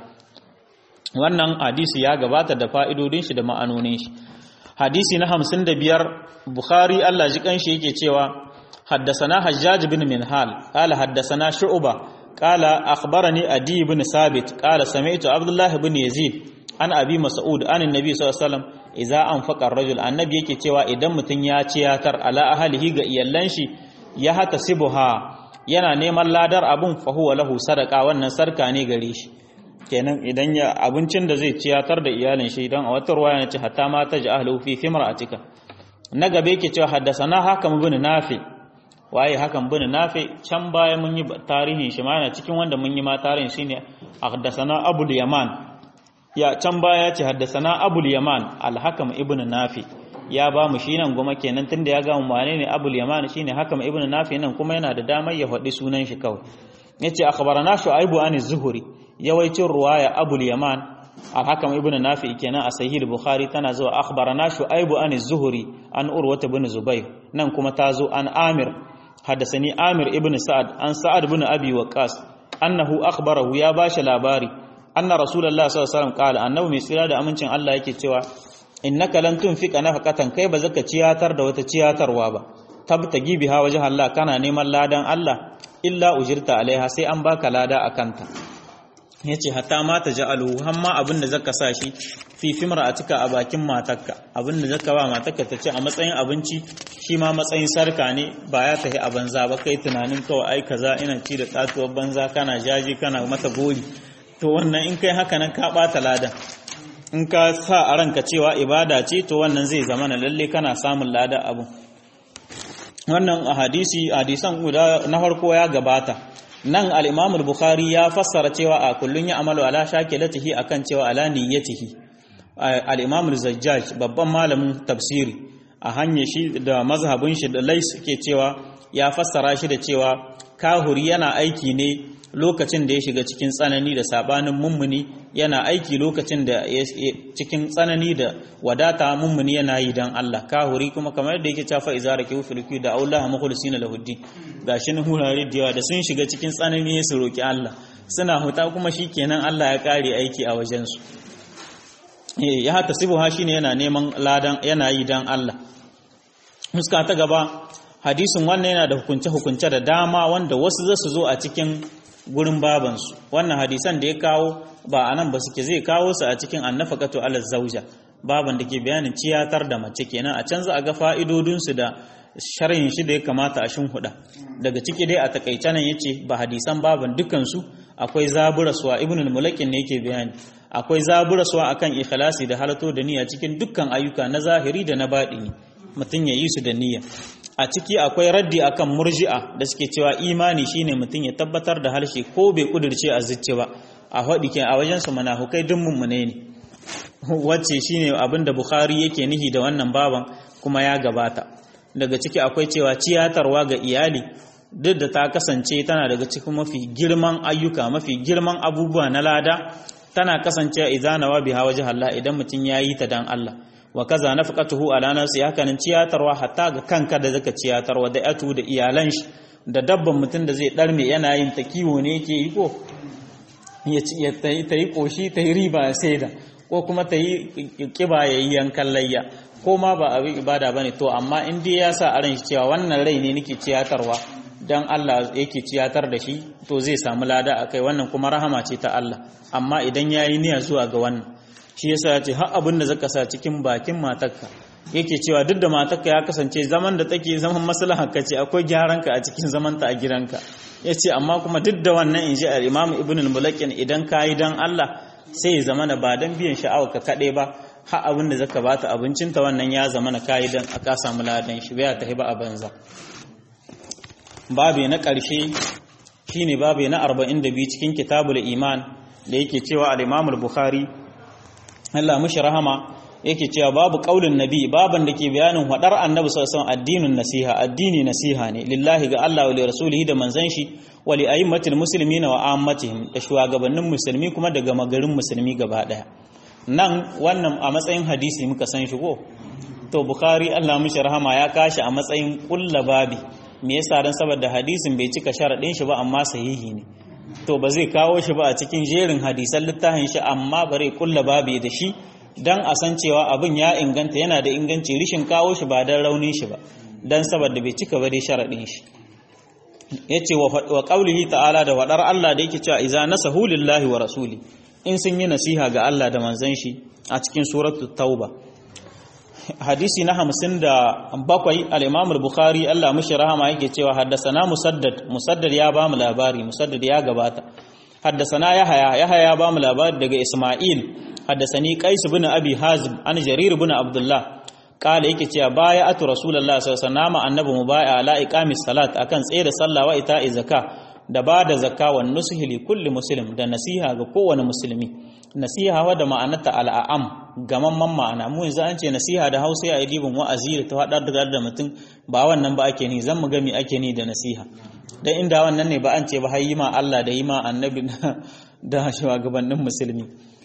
wannan hadisi ya gabata da fa'idodin shi da ma'anonin shi hadisi na 55 Bukhari Allah ji kanshi yake cewa haddasana Hajjaj bin Minhal qala haddasana Shu'ba qala akhbarani Adi ibn Sabit qala sami'tu Abdullah ibn Yazid an Abi Mas'ud an annabi sallallahu alaihi wasallam idza anfaqa ar-rajul annabi yake cewa idan mutun ya ciyatar ala ahlihi ga iyallan shi ya hatasibuha yana neman ladar abun fa huwa lahu sadaqa wannan sarka ne gare shi kenan idan ya abincin da zai ciyatar da iyalin shi idan a wata ruwaya ce hatta ma ta ja'alu fi fimra'atika na gabe yake cewa haddasana Hakam ibn Nafi waye Hakam ibn Nafi can baya mun yi tarihin shi ma yana cikin wanda mun yi ma tarihin shine haddasana Abul Yaman ya can baya ce haddasana Abul Yaman al-Hakam ibn Nafi ya ba mu shi nan goma kenan tunda ya ga mu wane ne Abul Yaman shine Hakam ibn Nafi nan kuma yana da damar ya faɗi sunan shi kawai yace akhbarana Shu'aibu an az-Zuhri yawaicin ruwaya Abul Yaman al-Hakam ibn Nafi kenan a Sahih Bukhari tana zuwa akhbarana Shu'aibu an az-Zuhri an Urwa ibn Zubayr nan kuma ta zo an Amir haddathani Amir ibn Sa'ad an Sa'ad ibn Abi Waqqas annahu akhbarahu ya bashi labari anna Rasulullah sallallahu alaihi wasallam qala annahu mai tsira da amincin Allah yake cewa innaka lan tunfika nafaqatan kai ba zaka ciyatar da wata ciyatarwa ba tabtagi biha wajha Allah kana neman ladan Allah illa ujirta alaiha sai an baka lada akanta yace hatta ma ta ja'alu hamma abinda zaka sa shi fi fimra'atika a bakin matarka abinda zaka ba matarka ta ce a matsayin abinci shi ma matsayin sarka ne ba ya tafi a banza ba kai tunanin kawai ai kaza ina ci da tsatuwar banza kana jaji kana mata gori to wannan in kai haka nan ka bata lada in ka sa a ranka cewa ibada ce to wannan zai zama na lalle kana samun lada abu wannan hadisan guda na farko ya gabata nan al-Imam al-Bukhari ya fassara cewa a kullun ya amalu ala shakilatihi akan cewa ala niyyatihi al-Imam al-Zajjaj babban malamin tafsiri a hanyar shi da mazhabin shi da Lais ke cewa ya fassara shi da cewa kahuri yana aiki ne lokacin da ya shiga cikin tsanani da sabanin mummuni yana aiki lokacin da cikin tsanani da wadata mummuni yana yi dan Allah kahuri kuma kamar yadda yake cewa izara ke ufilki da Allah mukhlisina lahuddin gashi nan hurare da yawa da sun shiga cikin tsanani su roki Allah suna huta kuma shikenan Allah ya kare aiki a wajen su ya hata sibuha shine yana neman ladan yana yi dan Allah muska ta gaba hadisin wannan yana da hukunce da dama wanda wasu zasu zo a cikin gurin babansu wannan hadisan da ya kawo ba anan ba suke zai kawo su a cikin annafaqatu ala zauja baban da ke bayanin ciyatar da mace kenan a can za a ga fa'idodinsu da sharhin shi da ya kamata a shinhuda daga ciki dai a takaice nan yace ba hadisan baban dukansu akwai zaburaswa ibn al-mulakin ne yake bayani akwai zaburaswa akan ikhlasi da halato da niyya cikin dukkan ayyuka na zahiri da na baɗini mutun ya yi su da niyya a ciki akwai raddi akan murji'a da suke cewa imani shine mutun ya tabbatar da harshe ko bai kudirce a zuciya ba a hadi ke a wajen su munafikai duk mummune ne wacce shine abinda Bukhari yake nihi da wannan baban kuma ya gabata daga ciki akwai cewa ciyatarwa ga iyali duk da ta kasance tana daga cikin mafi girman ayyuka mafi girman abubuwa na lada tana kasancewa idanawa biha wajh Allah idan mutun yayi ta dan Allah wa kaza nafaqatuhu ala nafsi hakanin ciyatarwa hatta ga kanka da zaka ciyatarwa da atu da iyalan shi da dabban mutum da zai ɗarme yana yin ta kiwo ne yake yi ko ya ta yi ƙoshi ta yi riba ya saida ko kuma ta yi ƙiba ya yi yankan layya ko ma ba abin ibada ba ne to amma in dai ya sa a ran shi cewa wannan rai ne nake ciyatarwa dan Allah yake ciyatar da shi to zai samu lada a kai wannan kuma rahama ce ta Allah amma idan ya yi niyya zuwa ga wannan shi yasa ya ce har abin da zaka sa cikin bakin matarka yake cewa duk da matarka ya kasance zaman da take zaman maslaha ka ce akwai gyaranka a cikin zamanta a gidanka yace amma kuma duk da wannan inji al-Imam Ibn al-Mulakin idan kayi dan Allah sai ya zama ba dan biyan sha'awa ka kade ba har abin da zaka bata abincinta wannan ya zama na kayi dan aka samu ladan shi bai ta hiba a banza. Babe na ƙarshe shine babe na 42 cikin Kitabul Iman da yake cewa al-Imam al-Bukhari Allah mishi rahama yake cewa babu qaulin nabi baban da ke bayanin hadar annabi sallallahu alaihi wasallam addinin nasiha addini nasiha ne lillahi ga Allah wa li rasulihi da manzon shi wa li aimmatil muslimina wa ammatihim da shugabannin musulmi kuma daga magarin musulmi gaba daya nan wannan a matsayin hadisi muka san shi ko to Bukhari Allah mishi rahama ya kashi a matsayin kulla babi me yasa dan saboda hadisin bai cika sharadin shi ba amma sahihi ne to ba zai kawo shi ba a cikin jerin hadisan littafin shi amma bare kulla babi da shi dan a san cewa abin ya inganta yana da inganci rishin kawo shi ba dan raunin shi ba dan saboda bai cika ba dai sharadin shi yace wa qaulihi ta'ala da wadar Allah da yake cewa iza nasahu lillahi wa rasuli in sun yi nasiha ga Allah da manzon shi a cikin suratul tauba hadisi na 57 al-Imam al-Bukhari Allah mishi rahama yake cewa haddathana musaddad ya ba mu labari musaddad ya gabata haddathana yahya ya ba mu labari daga Isma'il haddathani Qais ibn Abi Hazim an Jarir ibn Abdullah kala yake cewa bai'atu Rasulullah sallallahu alaihi wasallam annabi mubai'a ala iqamis salat akan tsaye da sallah wa ita'i zakka da ba da zakka wa nusuhi li kulli muslim da nasiha ga kowane musulmi nasiha wadda ma'anarta al'am gamamman ma'ana mu yanzu an ce nasiha da Hausa ya idibin wa'azi da ta hadar da mutum ba wannan ba ake ni zan mu ga me ake ni da nasiha dan inda wannan ne ba an ce ba hayyi ma Allah da yi ma annabi da shugabannin musulmi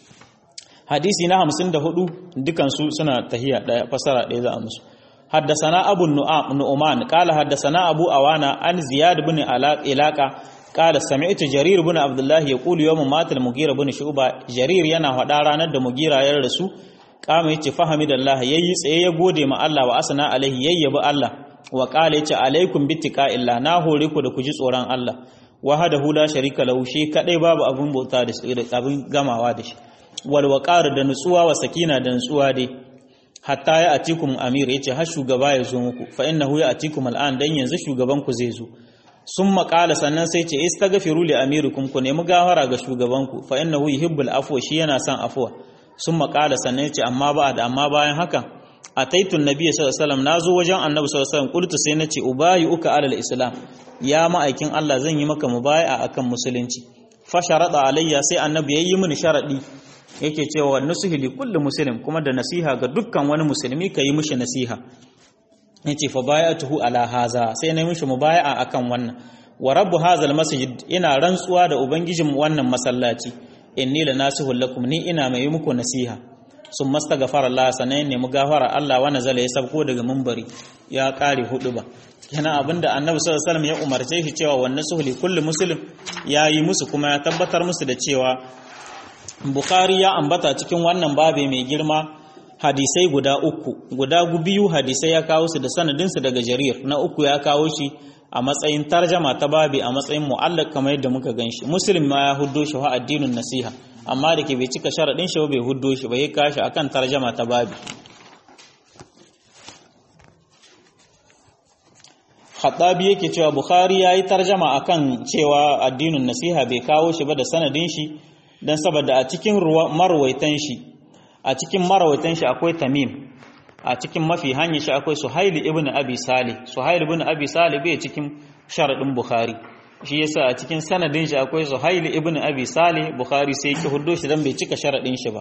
hadisi na 54 dukan su suna tahiya daya fasara daya za a musu حدثنا أبو النعمان قال حدثنا أبو أوانا عن زياد بن علاقة قال سمعت جرير بن عبد الله يقول يوم مات المغيرة بن شعبة جرير yana hada ranar da Mugira ya rasu kama yace fahimidallah yayi tsaye ya gode ma Allah wa asna alaihi yayyabi Allah wa qala yace alaikum bittika illa na hore ku da ku ji tsoron Allah wahdahu la sharika lahu shi kadai babu abun bauta da abin gamawa da shi wal waqar da nutsuwa wa sakina da nutsuwa dai hatta ya atikum amir yace har shugaba ya zo muku fa innahu ya atikum al'an dan yanzu shugaban ku zai zo summa qala sannan sai ce istaghfiru li amirikum ku nemi gafara ga shugaban ku fa innahu yuhibbul afwa shi yana son afwa summa qala sannan yace amma bayan haka ataitu annabi sallallahu alaihi wasallam nazo wajen annabi sallallahu alaihi wasallam qultu sai nace ubayuka alal islam ya ma'aikin Allah zan yi maka mubai'a akan musulunci fa sharada alayya sai annabi yayi mini sharadi yake cewa nusuhi li kulli muslim kuma da nasiha ga dukkan wani musulmi kai mishi nasiha yace fa bayatuhu ala haza sai na mishi mubaya'a akan wannan wa rabbu hazal masjid ina rantsuwa da ubangijin wannan masallaci inni la nasihu lakum ni ina mai muku nasiha sun mastaghfara Allah sanan ne mu gafara Allah wa nazala ya sabko daga minbari ya kare hudu ba yana abinda annabi sallallahu alaihi wasallam ya umarce shi cewa wannan nusuhi li kulli muslim yayi musu kuma ya tabbatar musu da cewa Bukhari ya ambata cikin wannan babe mai girma hadisai guda biyu hadisai ya kawo su da sanadinsu daga Jarir na uku ya kawo shi a matsayin tarjama ta babe a matsayin mu'allaq kamar yadda muka ganshi Muslim ma ya huddo shi wa addinin nasiha amma da ke bai cika sharadin shi bai huddo shi ba ya kashi akan tarjama ta babe Khattabi yake cewa Bukhari yayi tarjama akan cewa addinin nasiha bai kawo shi ba da sanadin shi dan saboda a cikin marwaitan shi akwai Tamim a cikin mafi hanyar shi akwai Suhail ibn Abi Salih Suhail ibn Abi Salih bai cikin sharadin Bukhari shi yasa a cikin sanadin shi akwai Suhail ibn Abi Salih Bukhari sai yake huddo shi dan bai cika sharadin shi ba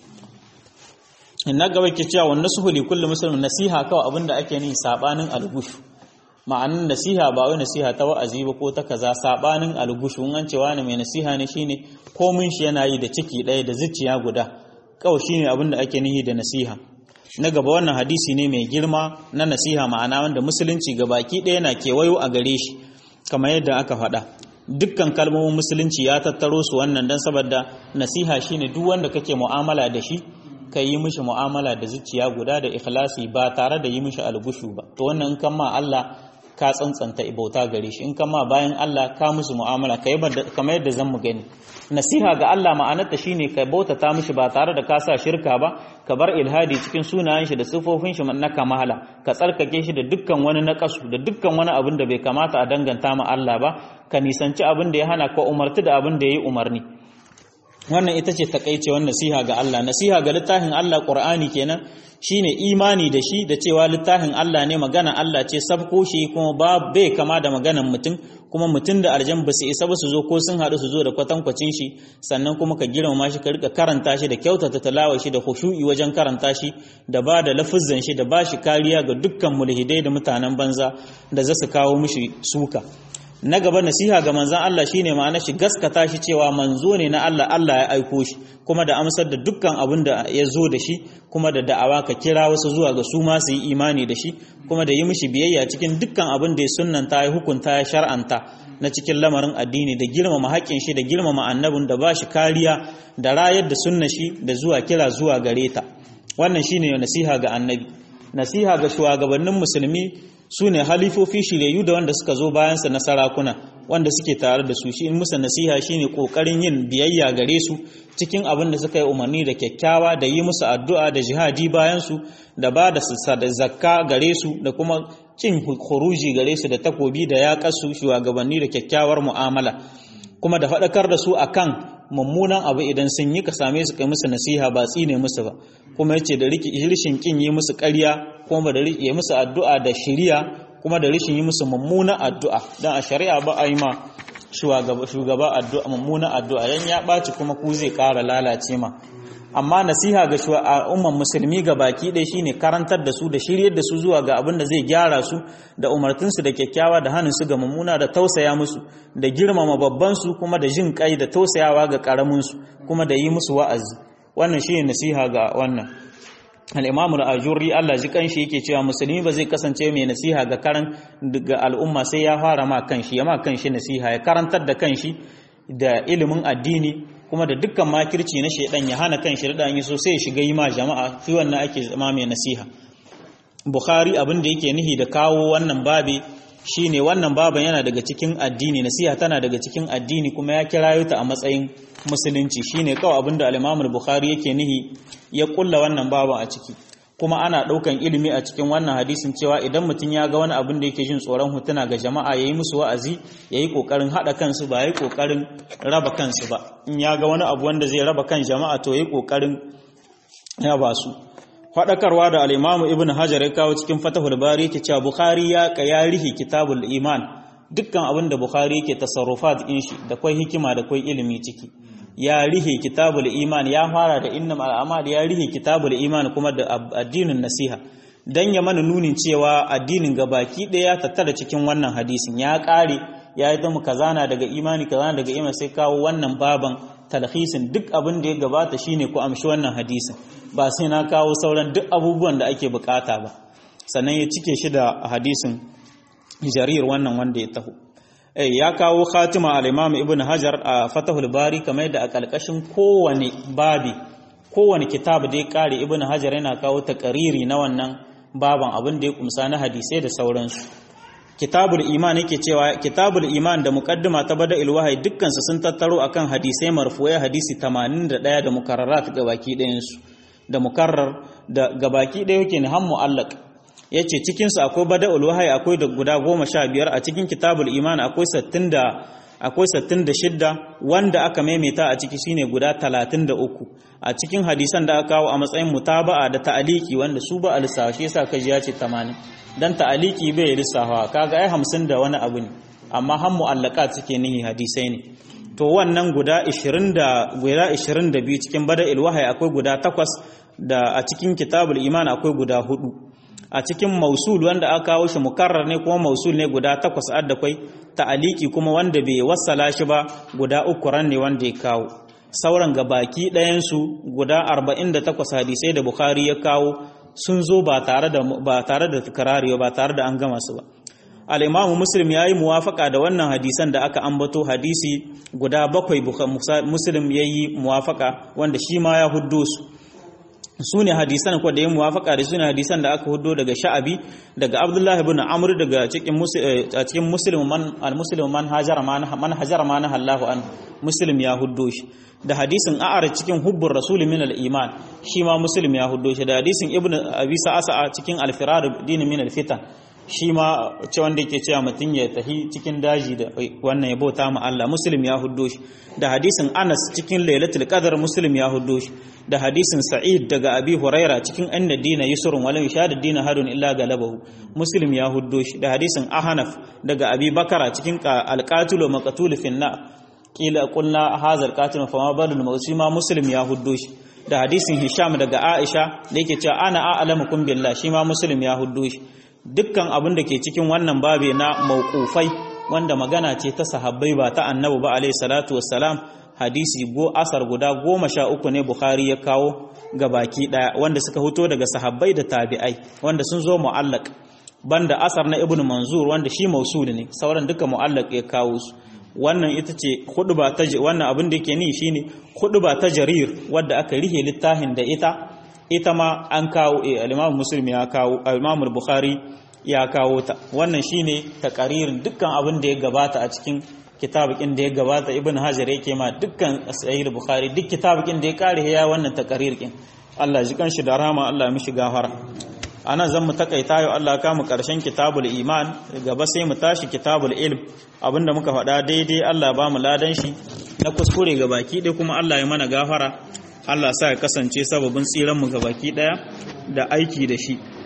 inna gaba ke cewa wannan suhuli kullu muslimin nasiha kawai abinda ake ni sabanin algush ma'anin nasiha ba wai nasiha ta wa'azi ba ko ta kaza sabanin algush an cewa ne mai nasiha ne shine komin shi yana yi da ciki ɗaya da zuciya guda kawai shine abin da ake nihi da nasiha na gaba wannan hadisi ne mai girma na nasiha ma'ana wanda musulunci gabaki ɗaya na kewayo a gare shi kamar yadda aka faɗa dukkan kalmomin musulunci ya tattaro su wannan dan saboda nasiha shine duk wanda kake mu'amala da shi ka yi mishi mu'amala da zuciya guda da ikhlasi ba tare da yi mishi algushu ba to wannan in kan ma Allah ka tsantsanta bauta gare shi in kan ma bayan Allah ka musu mu'amala kamar yadda zan mu gani nasiha ga Allah ma'anarta shine ka bautata mishi ba tare da ka sa shirka ba ka bar ilhadi cikin sunayen shi da sifofin shi na kamala ka tsarkake shi da dukkan wani naqasu da dukkan wani abin da bai kamata a danganta ma Allah ba ka nisanci abin da ya hana ka umarti da abin da yayi umarni wannan ita ce takaicewar nasiha ga Allah nasiha ga littafin Allah Qur'ani kenan shine imani da shi da cewa littafin Allah ne magana Allah ce sabko shi kuma bai kama da maganan mutum kuma mutum da aljan ba su isa ba su zo ko sun haɗu su zo da kwatankwacin shi sannan kuma ka girmama shi ka rika karanta shi da kyautata talawa shi da khushu'i wajen karanta shi da ba da lafuzzan shi da ba shi kariya ga dukkan mulhidai da mutanen banza da za su kawo mishi suka na gaba nasiha ga manzon Allah shine ma'ana shi gaskata shi cewa manzo ne na Allah Allah ya aiko shi kuma da amsar da dukkan abin da ya zo da shi kuma da da'awa ka kira wasu zuwa ga su ma su yi imani da shi kuma da yi mishi biyayya cikin dukkan abin da ya sunnanta ya hukunta ya shar'anta na cikin lamarin addini da girmama haƙƙin shi da girmama annabin da ba shi kariya da rayar da sunna shi da zuwa kira zuwa gare ta wannan shine nasiha ga annabi nasiha ga shugabannin musulmi su ne halifofi shiryayyu da wanda suka zo bayansa na sarakuna wanda suke tare da su shi in musa nasiha shine kokarin yin biyayya gare su cikin abin da suka yi umarni da kyakkyawa da yi musu addu'a da jihadi bayan su da ba da zakka gare su da kuma cin khuruji gare su da takobi da yaƙar su shugabanni da kyakkyawar mu'amala kuma da faɗakar da su akan mummunan abu idan sun yi ka same su kai musu nasiha ba tsine musu ba kuma yace da rishin kin yi musu ƙarya kuma da yi musu addu'a da shiriya kuma da rishin yi musu mummunan addu'a dan a shari'a ba a yi ma shugaba addu'a mummunan addu'a dan ya ɓaci kuma ku zai ƙara lalace ma amma nasiha ga al'umman musulmi ga baki ɗaya shine karantar da su da shiryar da su zuwa ga abin da zai gyara su da umartinsu da kyakkyawa da hannun su ga mummuna da tausaya musu da girmama babban su kuma da jin kai da tausayawa ga karamin su kuma da yi musu wa'azi wannan shine nasiha ga wannan al-Imam al-Ajurri Allah ji kanshi yake cewa musulmi ba zai kasance mai nasiha ga ga al'umma sai ya fara ma kanshi ya ma kanshi nasiha ya karantar da kanshi da ilimin addini kuma da dukkan makirci na shedan ya hana kan shirda yi so sai ya shiga yi ma jama'a fi wannan ake zama mai nasiha Bukhari abin da yake nihi da kawo wannan babi shine wannan baban yana daga cikin addini nasiha tana daga cikin addini kuma ya kirayo ta a matsayin musulunci shine kawai abin da al-Imam Bukhari yake nihi ya kulla wannan baban a ciki kuma ana daukan ilimi a cikin wannan hadisin cewa idan mutum ya ga wani abin da yake jin tsoron hutuna ga jama'a yayi musu wa'azi yayi kokarin hada kansu ba yayi kokarin raba kansu ba in ya ga wani abu wanda zai raba kan jama'a to yayi kokarin raba su fadakarwa da al-Imam Ibn Hajar ya kawo cikin Fathul Bari yake cewa Bukhari ya rihi kitabul iman dukkan abin da Bukhari yake tasarrufat din shi da kai hikima da kai ilimi ciki ya rihe kitabul iman ya fara da innamal a'mal ya rihe kitabul iman kuma da addinin nasiha dan ya mana nunin cewa addinin gabaki daya tattara cikin wannan hadisin ya kare ya yi mu kazana daga imani kazana daga iman sai kawo wannan baban talhisin duk abin da ya gabata shine ku amshi wannan hadisin ba sai na kawo sauran duk abubuwan da ake bukata ba sannan ya cike shi da hadisin jarir wannan wanda ya taho ya kawo khatima al-Imam Ibn Hajar a Fathul Bari kamar da a kalkashin kowane babi kowane kitab da ya kare Ibn Hajar yana kawo takariri na wannan baban abin da ya kumsa na hadisai da sauransu kitabul iman yake cewa kitabul iman da muqaddima ta bada'il wahyi dukkan su sun tattaro akan hadisai marfu'ai hadisi 81 da mukarrarat gabaki ɗayan su da mukarrar da gabaki ɗaya yake ne han mu'allaq yace cikin su akwai bada'ul wahyi akwai da guda 15 a cikin kitabul iman akwai 66 wanda aka maimaita a ciki shine guda 33 a cikin hadisan da aka kawo a matsayin mutaba'a da ta'aliki wanda su ba alisawa shi yasa kaji ya ce 80 dan ta'aliki bai lissafa kaga ai 50 da wani abu ne amma han mu'allaqat suke nihi hadisai ne to wannan guda 22 cikin bada'il wahyi akwai guda 8 da a cikin kitabul iman akwai guda 4 a cikin mausul wanda aka kawo shi mukarrar ne kuma mausul ne guda 8 addakwai ta'aliki kuma wanda bai wassala shi ba guda 3 ran ne wanda ya kawo sauran gabaki ɗayan su guda 48 hadisai da Bukhari ya kawo sun zo ba tare da takrari ba tare da an gama su ba al-Imam Muslim yayi muwafaka da wannan hadisan da aka ambato, hadisi guda 7 Muslim yayi muwafaka wanda shi ma ya huddo su ne hadisan ko da yin muwafaka da su ne hadisan da aka huddo daga Sha'abi daga Abdullah ibn Amr daga cikin Muslim al-Muslim man hajara ma Allahu an Muslim ya huddo shi, da hadisin A'ar cikin hubbur rasul min al-iman shi ma Muslim ya huddo shi, da hadisin Ibn Abi Sa'sa cikin al-firar din min al-fitan shi ma ce wanda yake cewa mutum ya tahi cikin daji da wannan ya bauta ma Allah, Muslim ya huddo shi, da hadisin Anas cikin Lailatul Qadr Muslim ya huddo shi, da hadisin Sa'id daga Abi Huraira cikin anna dina yusrun wa lam yashhadu dina hadun illa galabahu Muslim ya huddo shi, da hadisin Ahnaf daga Abi Bakara cikin al-qatil wa maqtul fi an-nar kila qulna hadha al-qatil fa ma balul mawsi ma Muslim ya huddo shi, da hadisin Hisham daga Aisha da yake cewa ana a'lamukum billah shi ma Muslim ya huddo shi. Dukkan abin da ke cikin wannan babe na mauqufai wanda magana ce ta sahabbai ba ta annabi ba alayhi salatu wassalam, hadisi asar guda 13 ne Bukhari ya kawo ga baki daya wanda suka fito daga sahabbai da tabi'ai wanda sun zo mu'allaq, banda asar na Ibn Manzur wanda shi mausul ne, sauran duka mu'allaq ya kawo su. Wannan ita ce khutba ta wannan abin da yake ni shine khutba ta Jarir wanda aka rihe littafin da ita ma an kawo al-Imam Muslim ya kawo, al-Imam Bukhari ya kawo ta. Wannan shine takaririn dukkan abin da ya gabata a cikin kitabukin da ya gabata. Ibn Hajar yake ma dukkan Sahih Bukhari duk kitabukin da ya kare ya wannan takaririn. Allah ji kanshi da rahama, Allah mishi gafara. Ana zan mu takaita yau, Allah ka mu karshen kitabul iman, gaba sai mu tashi kitabul ilm. Abinda muka faɗa daidai Allah ba mu ladan shi, na kuskure ga baki ɗaya kuma Allah ya mana gafara. Allah sa ya kasance sababin tsiran mu ga baki ɗaya da aiki da shi.